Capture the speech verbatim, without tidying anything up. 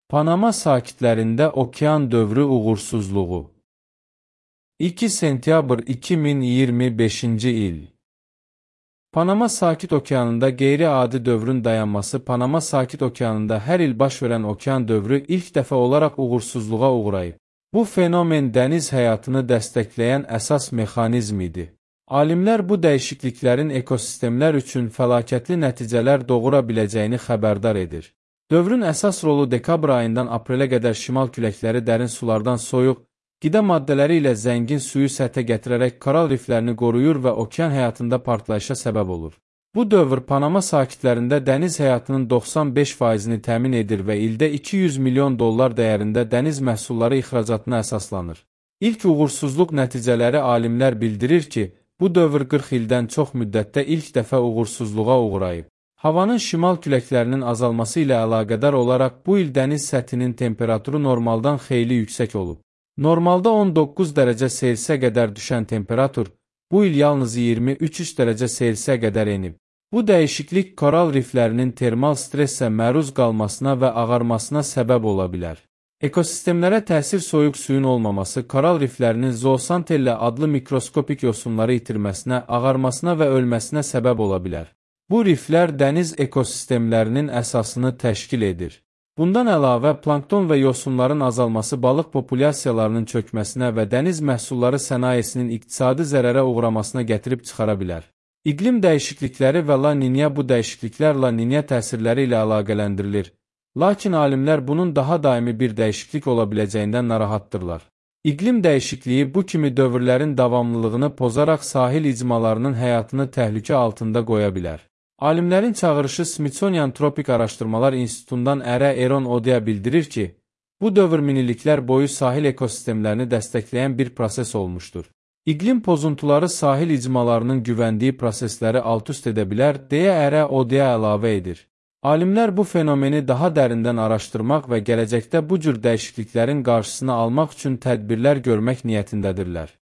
Panama sakitlərində okean dövrü uğursuzluğu. iki sentyabr iki min iyirmi beşinci il. Panama Sakit Okeanında qeyri-adi dövrün dayanması Panama Sakit Okeanında hər il baş verən okean dövrü ilk dəfə olaraq uğursuzluğa uğrayıb. Bu fenomen dəniz həyatını dəstəkləyən əsas mexanizm idi. Alimlər bu dəyişikliklərin ekosistemlər üçün fəlakətli nəticələr doğura biləcəyini xəbərdar edir. Dövrün əsas rolu dekabr ayından aprelə qədər şimal küləkləri dərin sulardan soyuq, qida maddələri ilə zəngin suyu səthə gətirərək koral riflərini qoruyur və okean həyatında partlayışa səbəb olur. Bu dövr Panama sakitlərində dəniz həyatının doxsan beş faizini təmin edir və ildə iki yüz milyon dollar dəyərində dəniz məhsulları ixracatına əsaslanır. İlk uğursuzluq nəticələri alimlər bildirir ki, bu dövr qırx ildən çox müddətdə ilk dəfə uğursuzluğa uğrayıb. Havanın şimal küləklərinin azalması ilə əlaqədar olaraq bu il dəniz səthinin temperaturu normaldan xeyli yüksək olub. Normalda on doqquz dərəcə Selsiyə qədər düşən temperatur, bu il yalnız iyirmi üç dərəcə Selsiyə qədər enib. Bu dəyişiklik koral riflərinin termal stressə məruz qalmasına və ağarmasına səbəb ola bilər. Ekosistemlərə təsir soyuq suyun olmaması, koral riflərinin zoosantellə adlı mikroskopik yosunları itirməsinə, ağarmasına və ölməsinə səbəb ola bilər. Bu riflər dəniz ekosistemlərinin əsasını təşkil edir. Bundan əlavə, plankton və yosunların azalması balıq populyasiyalarının çökməsinə və dəniz məhsulları sənayesinin iqtisadi zərərə uğramasına gətirib çıxara bilər. İqlim dəyişiklikləri və La Niña bu dəyişikliklər La Niña təsirləri ilə əlaqələndirilir. Lakin alimlər bunun daha daimi bir dəyişiklik ola biləcəyindən narahatdırlar. İqlim dəyişikliyi bu kimi dövrlərin davamlılığını pozaraq sahil icmalarının həyatını təhlükə altında qoya bilər. Alimlərin çağırışı Smithsonian Tropik Araşdırmalar İnstitutundan Ərə Eron Odea bildirir ki, bu dövr minilliklər boyu sahil ekosistemlərini dəstəkləyən bir proses olmuşdur. İqlim pozuntuları sahil icmalarının güvəndiyi prosesləri alt-üst edə bilər, deyə Ərə Odea əlavə edir. Alimlər bu fenomeni daha dərindən araşdırmaq və gələcəkdə bu cür dəyişikliklərin qarşısını almaq üçün tədbirlər görmək niyyətindədirlər.